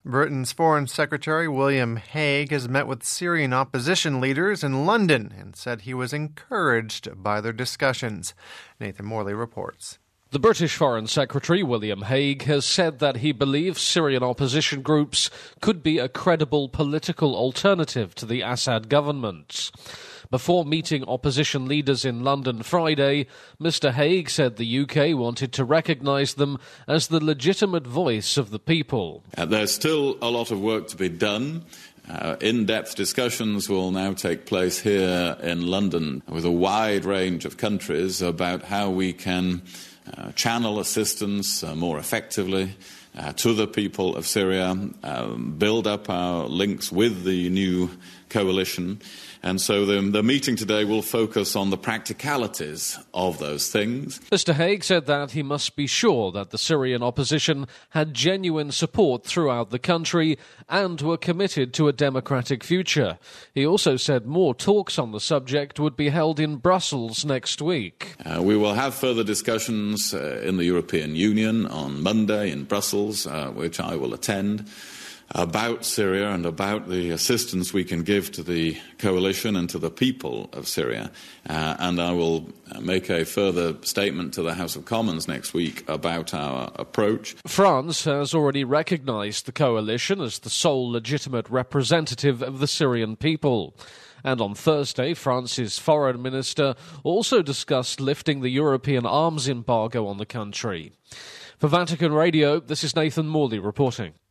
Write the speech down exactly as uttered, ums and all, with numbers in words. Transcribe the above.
Britain's Foreign Secretary William Hague has met with Syrian opposition leaders in London and said he was encouraged by their discussions. Nathan Morley reports. The British Foreign Secretary, William Hague, has said that he believes Syrian opposition groups could be a credible political alternative to the Assad government. Before meeting opposition leaders in London Friday, Mister Hague said the U K wanted to recognise them as the legitimate voice of the people. Uh, there's still a lot of work to be done. Uh, in-depth discussions will now take place here in London with a wide range of countries about how we can uh, channel assistance uh, more effectively uh, to the people of Syria, um, build up our links with the new coalition. And so the, the meeting today will focus on the practicalities of those things. Mister Hague said that he must be sure that the Syrian opposition had genuine support throughout the country and were committed to a democratic future. He also said more talks on the subject would be held in Brussels next week. Uh, we will have further discussions uh, in the European Union on Monday in Brussels, uh, which I will attend, about Syria and about the assistance we can give to the coalition and to the people of Syria. Uh, and I will make a further statement to the House of Commons next week about our approach. France has already recognised the coalition as the sole legitimate representative of the Syrian people. And on Thursday, France's foreign minister also discussed lifting the European arms embargo on the country. For Vatican Radio, this is Nathan Morley reporting.